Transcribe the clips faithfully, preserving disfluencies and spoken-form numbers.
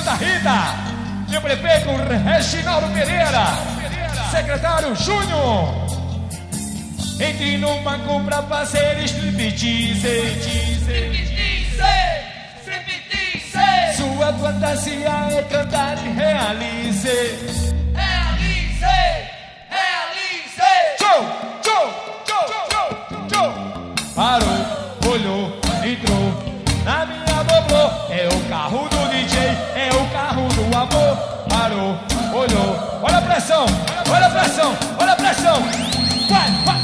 Santa Rita, e o prefeito Reginaldo Pereira, secretário Júnior. Entre no banco pra fazer striptease. Sua fantasia é cantar e realize. Realize, realize. Tchau, tchau, tchau, tchau, tchau. Parou, olhou, entrou na minha doblô. É o carro do D J, é o carro do amor. Parou, olhou, olha a pressão, olha a pressão, olha a pressão. Vai, vai.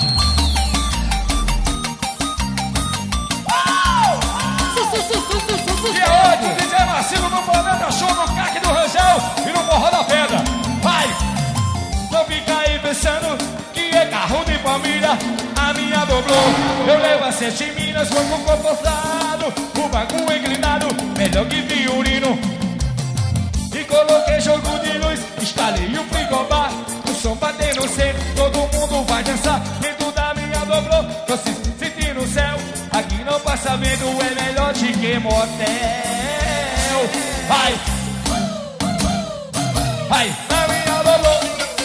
E aonde o D J Marcelo no Planeta Show, no C A C do Rangel e no Morro da Pedra. Vai! Não fica aí pensando que é carro de família. A minha dobrou, eu levo a sete minas, vou com o corpo forçado, o banco inclinado, melhor que violino. E coloquei jogo de luz, instalei o frigobar, o som batendo no centro, todo mundo vai dançar. Dentro da minha dobrou, tô se sentindo no céu. Aqui não passa vento, é melhor de que motel. Vai, vai, na minha dobrou.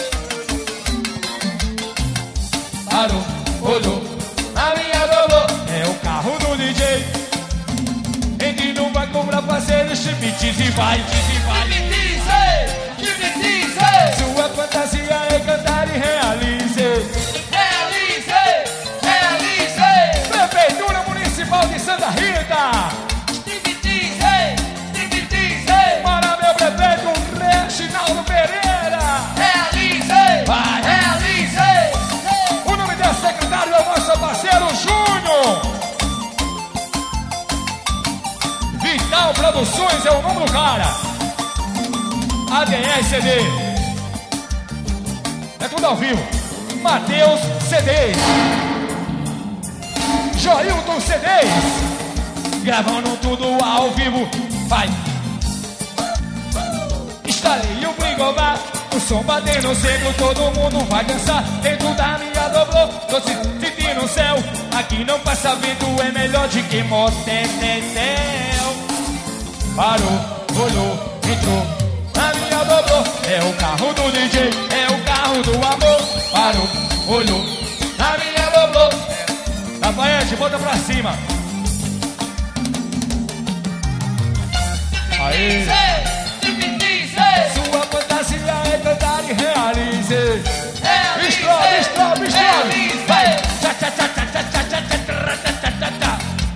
Parou, olhou, na minha dobrou. É o carro do D J. Entre no banco pra fazer o striptease e vai, e vai. Striptease, Sua fantasia é cantar e realize. realize, realize. Prefeitura Municipal de Santa Rita. Striptease, striptease. Para meu prefeito Reginaldo Pereira. Realize, Vai. realize. O nome desse secretário é o nosso parceiro Júnior. Vital Produções é o nome do cara. A D S C D. É tudo ao vivo. Matheus C Ds. Joilton C Ds. Gravando tudo ao vivo. Vai. Instalei o frigobar, o som batendo no centro, todo mundo vai dançar. Dentro da minha dobrou, tô se sentindo no céu. Aqui não passa vento, é melhor de que motel. Parou, olhou, entrou na minha dobrou. É o carro do D J, é o carro do amor. Parou, olhou, na minha dobrou. Rafael, bota pra cima. Aê. Sua fantasia é cantar e realize. Estrove, estrove, estrove. Vai. Tcha, tcha, tcha, tcha, tcha, tcha, tcha, tcha, tcha, tcha, tcha.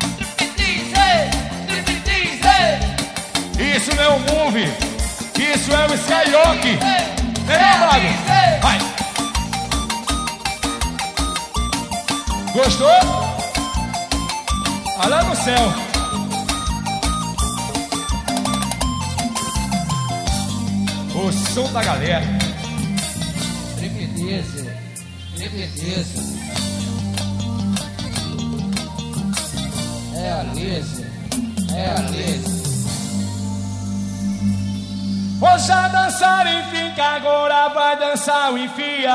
Isso não é um movie, isso é o Skyrock. Vem lá, Braga. Vai. Gostou? Olha lá no céu. O som da galera. Striptease, striptease. Realize, realize. Vou já dançar, enfim, que agora vai dançar o enfia.